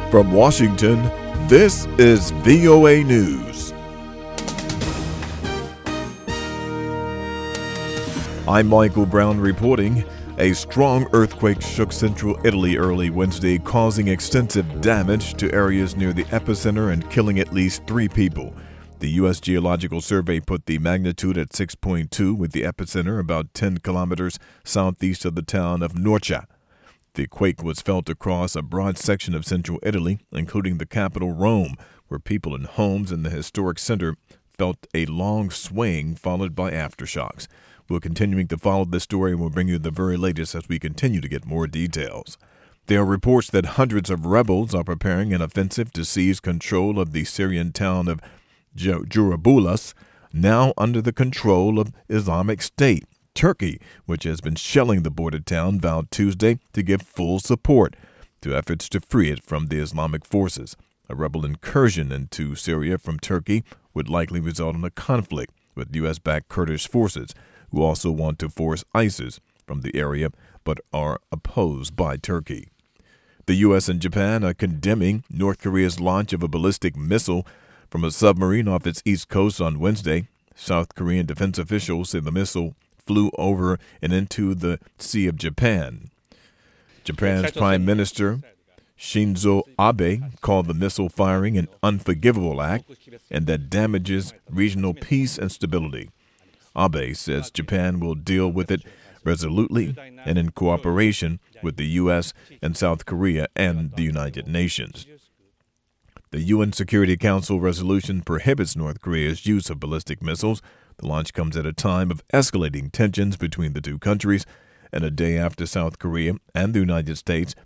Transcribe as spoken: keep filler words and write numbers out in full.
From Washington, this is V O A News. I'm Michael Brown reporting. A strong earthquake shook central Italy early Wednesday, causing extensive damage to areas near the epicenter and killing at least three people. The U S Geological Survey put the magnitude at six point two, with the epicenter about ten kilometers southeast of the town of Norcia. The quake was felt across a broad section of central Italy, including the capital Rome, where people in homes in the historic center felt a long swaying followed by aftershocks. We're continuing to follow this story and we'll bring you the very latest as we continue to get more details. There are reports that hundreds of rebels are preparing an offensive to seize control of the Syrian town of Jarablus, now under the control of Islamic State. Turkey, which has been shelling the border town, vowed Tuesday to give full support to efforts to free it from the Islamic forces. A rebel incursion into Syria from Turkey would likely result in a conflict with U S-backed Kurdish forces, who also want to force ISIS from the area but are opposed by Turkey. The U S and Japan are condemning North Korea's launch of a ballistic missile from a submarine off its east coast on Wednesday. South Korean defense officials say the missile flew over and into the Sea of Japan. Japan's Prime Minister Shinzo Abe called the missile firing an unforgivable act and that damages regional peace and stability. Abe says Japan will deal with it resolutely and in cooperation with the U S and South Korea and the United Nations. The U N Security Council resolution prohibits North Korea's use of ballistic missiles. The launch comes at a time of escalating tensions between the two countries and a day after South Korea and the United States